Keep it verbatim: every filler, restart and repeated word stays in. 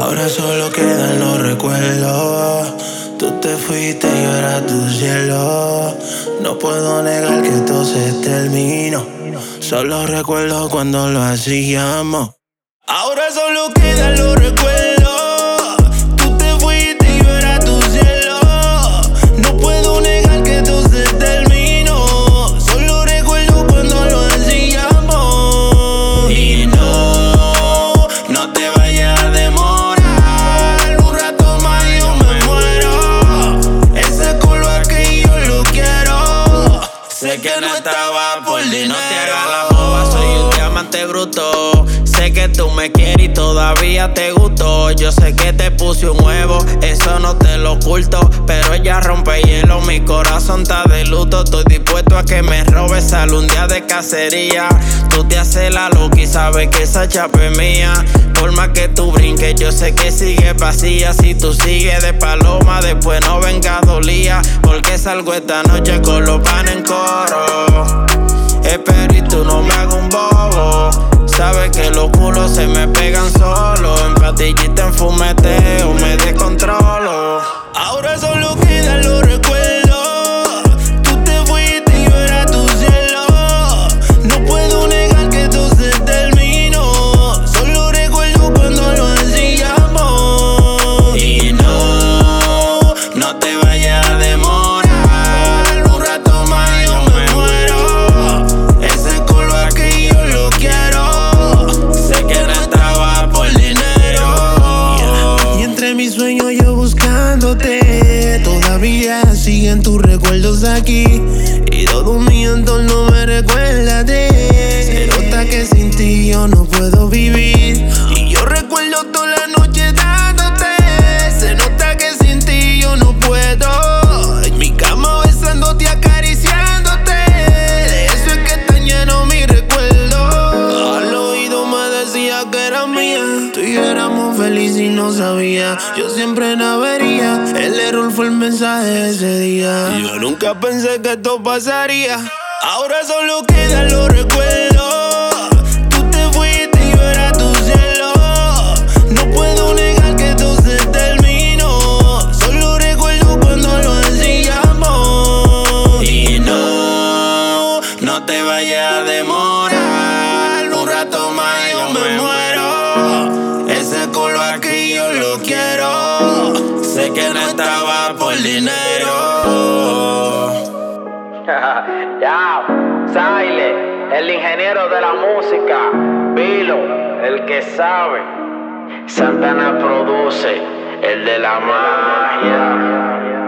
Ahora solo quedan los recuerdos. Tú te fuiste y yo era tu cielo. No puedo negar que todo se terminó. Solo recuerdo cuando lo hacíamos. Ahora solo quedan los recuerdos. Tú te fuiste y yo era tu cielo. No puedo negar que todo se terminó. Solo recuerdo cuando lo hacíamos. Y no, no te vayas a demorar. Un rato más y yo me muero. Ese culo aquí yo lo quiero. Sé que no estaba por dinero. No te hagas la boba, soy un diamante bruto. Sé que tú me quieres y todavía te gustó. Yo sé que te puse un huevo, eso no te lo oculto. Pero ella rompe hielo, mi corazón está de luto. Estoy dispuesto a que me robes, sale un día de cacería. Tú te haces la loca y sabes que esa chapa es mía. Por más que tú brinques, yo sé que sigue vacía. Si tú sigues de paloma, después no vengas dolía. Porque salgo esta noche con los panes en coro. Espero y tú no me hagas un bobo. Sabes que los culos se me pegan solo. En pastillita, en fumeteo, me descontrolo. Ahora solo quedan los recuerdos. Tú te fuiste y yo era tu cielo. No puedo negar que todo se terminó. Solo recuerdo cuando lo hacíamos. Y no, no te vayas a demorar. Un rato más y yo me muero. Ese culo aquí yo lo quiero. Sé que no estaba por dinero. Y entre mis sueños yo buscándote, todavía siguen tus recuerdos aquí. Y todo mi entorno me recuerda a ti. Se nota que sin ti yo no puedo vivir. Y yo recuerdo toda la noche dándote. Se nota que sin ti yo no puedo. En mi cama besándote, acariciándote. De eso es que están llenos mis recuerdos. Al oído me decía que era mía. Tú y yo éramos felices y no sabía. Yo siempre navería. El error fue el mensaje de ese día. Yo nunca pensé que esto pasaría. Ahora solo quedan los recuerdos. Tú te fuiste y yo era tu cielo. No puedo negar que todo se terminó. Solo recuerdo cuando lo hacíamos. Y no, no te vayas a demorar. Un rato más y yo me muero. Ese culo aquí yo lo quiero. Sé que no estaba por dinero. Ya, Saile, el ingeniero de la música. Vilo, el que sabe. Santana produce, el de la magia.